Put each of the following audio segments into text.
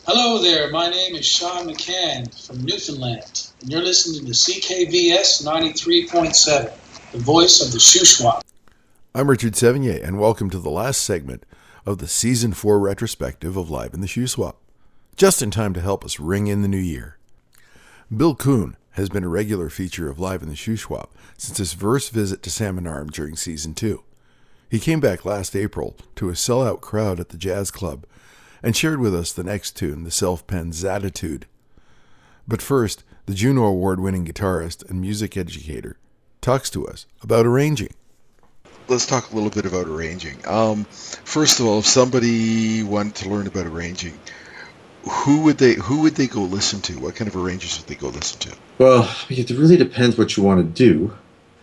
Hello there, my name is Sean McCann from Newfoundland, and you're listening to CKVS 93.7, the voice of the Shuswap. I'm Richard Sevigny, and welcome to the last segment of the Season 4 retrospective of Live in the Shuswap, just in time to help us ring in the new year. Bill Kuhn has been a regular feature of Live in the Shuswap since his first visit to Salmon Arm during Season 2. He came back last April to a sellout crowd at the Jazz Club and shared with us the next tune, the self-penned Zatitude. But first, the Juno Award-winning guitarist and music educator talks to us about arranging. Let's talk a little bit about arranging. First of all, if somebody wanted to learn about arranging, who would they go listen to? What kind of arrangers would they go listen to? Well, it really depends what you want to do,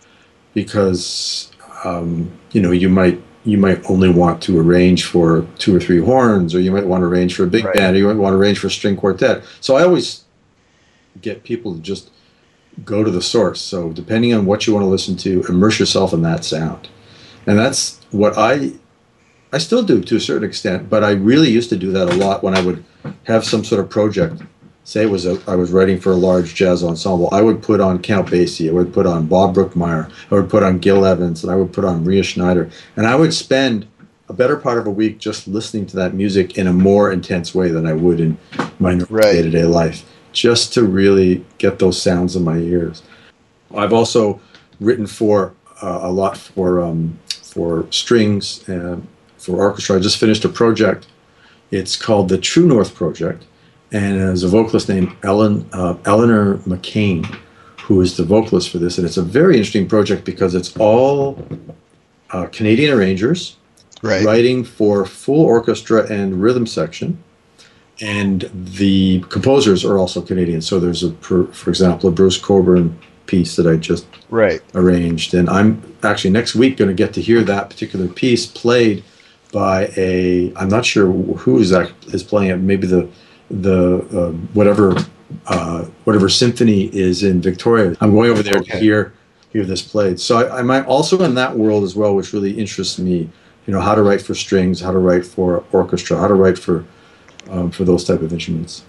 because you might only want to arrange for 2 or 3 horns, or you might want to arrange for a big band, or you might want to arrange for a string quartet. So I always get people to just go to the source. So depending on what you want to listen to, immerse yourself in that sound. And that's what I still do to a certain extent, but I really used to do that a lot when I would have some sort of project. Say I was writing for a large jazz ensemble. I would put on Count Basie, I would put on Bob Brookmeyer, I would put on Gil Evans, and I would put on Maria Schneider. And I would spend a better part of a week just listening to that music in a more intense way than I would in my day-to-day life, just to really get those sounds in my ears. I've also written for a lot for strings and for orchestra. I just finished a project. It's called the True North Project, and there's a vocalist named Eleanor McCain, who is the vocalist for this. And it's a very interesting project because it's all Canadian arrangers writing for full orchestra and rhythm section, and the composers are also Canadian. So there's for example, a Bruce Coburn piece that I just arranged, and I'm actually next week going to get to hear that particular piece played by I'm not sure who is playing it. Maybe the whatever symphony is in Victoria. I'm going over there to hear this played. So I'm also in that world as well, which really interests me. How to write for strings, how to write for orchestra, how to write for those type of instruments.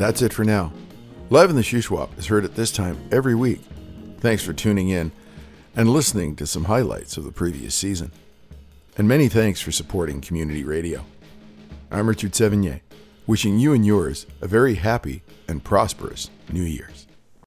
That's it for now. Live in the Shuswap is heard at this time every week. Thanks for tuning in and listening to some highlights of the previous season. And many thanks for supporting community radio. I'm Richard Sevigny, wishing you and yours a very happy and prosperous New Year's.